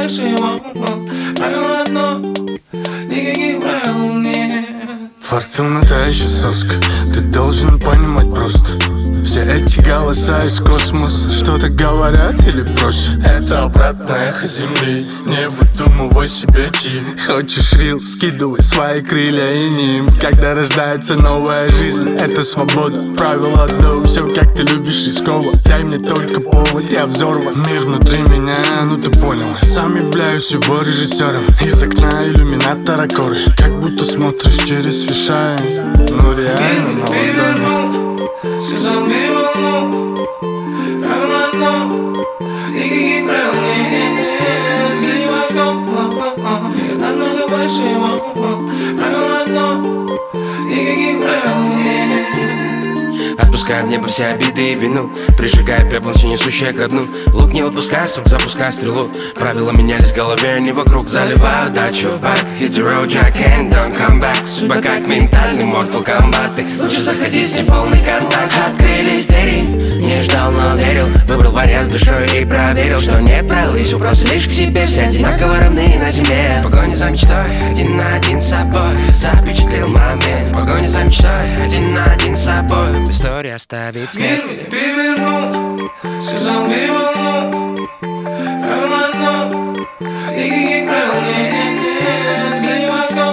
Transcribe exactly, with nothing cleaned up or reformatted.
больше его. Правило одно, никаких правил нет. Фортуна та еще соска, ты должен понимать просто. Все эти голоса из космоса что-то говорят или просят. Это обратное эхо земли, не выдумывай себе тиль. Хочешь рил, скидывай свои крылья и ним. Когда рождается новая жизнь, это свобода. Правило одно, все как ты любишь рисково. Дай мне только повод, я взорван. Мир внутри меня, ну ты понял. Сам являюсь его режиссером. Из окна иллюминатора коры, как будто смотришь через фишай. Ну реально на ладони. Сказал мир волну, правило одно, никаких правил нет. Взгляни в окно, мир намного больше его. Правило одно, никаких правил нет. Отпускай в небо все обиды и вину, прижигая пеплом все несущее ко дну. Лук не выпускай, срок запускай стрелу. Правила менялись в голове, не вокруг. Заливаю дачу в бак, hit the road, Jack and don't come back. Судьба как ментальный Mortal Kombat, ты лучше заходи с ним полный контакт. Открылись двери, не ждал, но верил. Выбрал вариант с душой и проверил, что не пролись. Вопросы лишь к себе, все одинаково равны на земле. В погоне за мечтой, один на один с собой, запечатлел момент. В погоне за мечтой, один на один с собой, история оставит след. Мир меня перевернул, сказал мир волну. Правило одно, никаких правил нет. Взгляни в окно.